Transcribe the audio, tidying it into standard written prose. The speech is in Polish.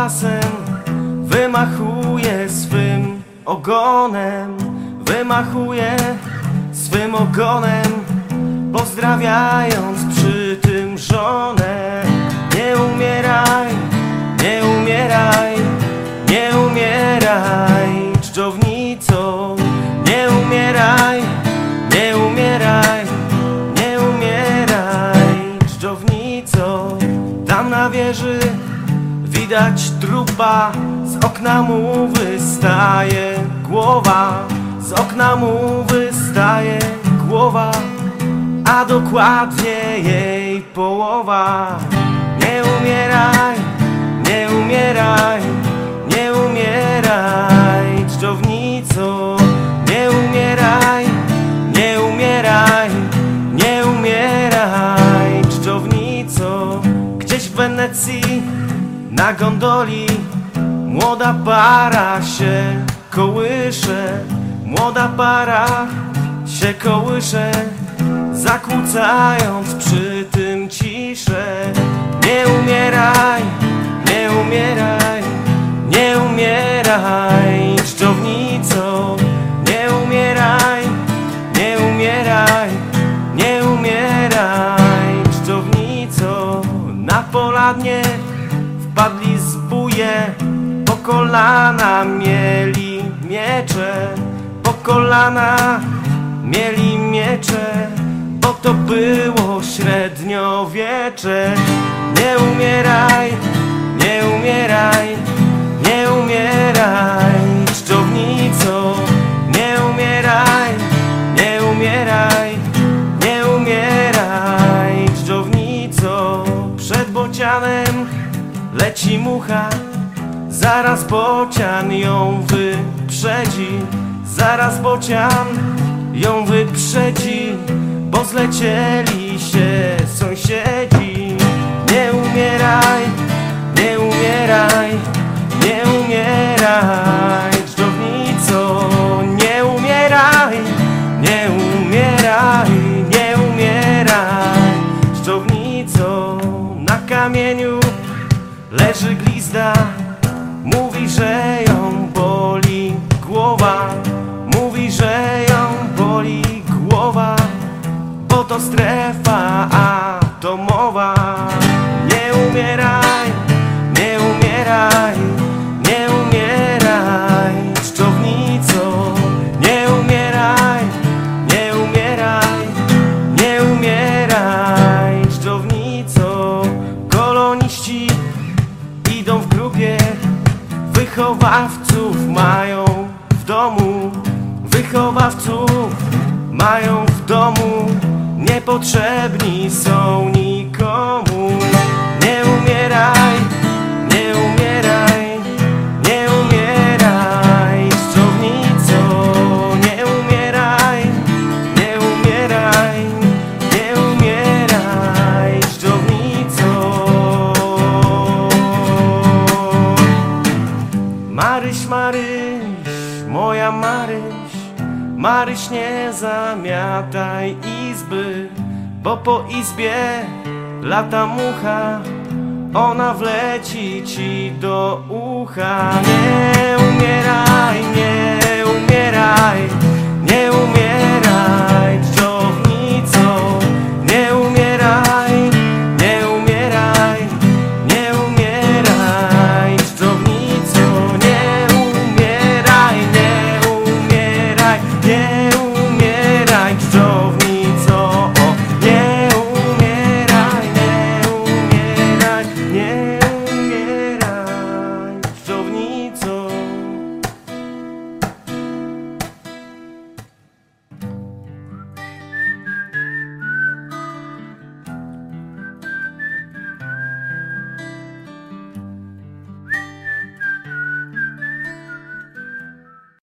czasem wymachuje swym ogonem, wymachuje swym ogonem, pozdrawiając przy tym żonę. Nie umieraj, nie umieraj, nie umieraj, dżdżownico. Nie umieraj, nie umieraj, nie umieraj, dżdżownico. Tam na wieży widać trupa, z okna mu wystaje głowa, z okna mu wystaje głowa, a dokładnie jej połowa. Nie umieraj, nie umieraj, nie umieraj, dżdżownico. Nie umieraj, nie umieraj, nie umieraj, dżdżownico. Gdzieś w Wenecji na gondoli młoda para się kołysze, młoda para się kołysze, zakłócając przy tym ciszę. Nie umieraj, nie umieraj, nie umieraj, dżdżownico. Nie umieraj, nie umieraj, nie umieraj, dżdżownico. Na poladnie wpadli zbóje, po kolana mieli miecze, po kolana mieli miecze, bo to było średniowiecze. Nie umieraj, nie umieraj, nie umieraj, dżdżownico. Nie umieraj, nie umieraj, nie umieraj, dżdżownico. Przed bocianem leci mucha, zaraz bocian ją wyprzedzi, zaraz bocian ją wyprzedzi, bo zlecieli się sąsiedzi. Nie umieraj, nie umieraj, nie umieraj, dżdżownico. Nie umieraj, nie umieraj, nie umieraj, dżdżownico. Na kamieniu leży glizda, mówi, że ją boli głowa, mówi, że ją boli głowa, bo to strefa atomowa. Nie umieraj, nie umieraj, nie umieraj, dżdżownico. Nie umieraj, nie umieraj, nie umieraj, dżdżownico. Koloniści idą w grupie, wychowawców mają w domu, wychowawców mają w domu, niepotrzebni są nikomu. Nie umieraj, nie umieraj, nie umieraj, dżdżownico. Nie umieraj, nie umieraj, nie umieraj, dżdżownico. Maryś, Maryś, moja Maryś, Maryś, nie zamiataj izby, bo po izbie lata mucha, ona wleci ci do ucha. Nie umieraj.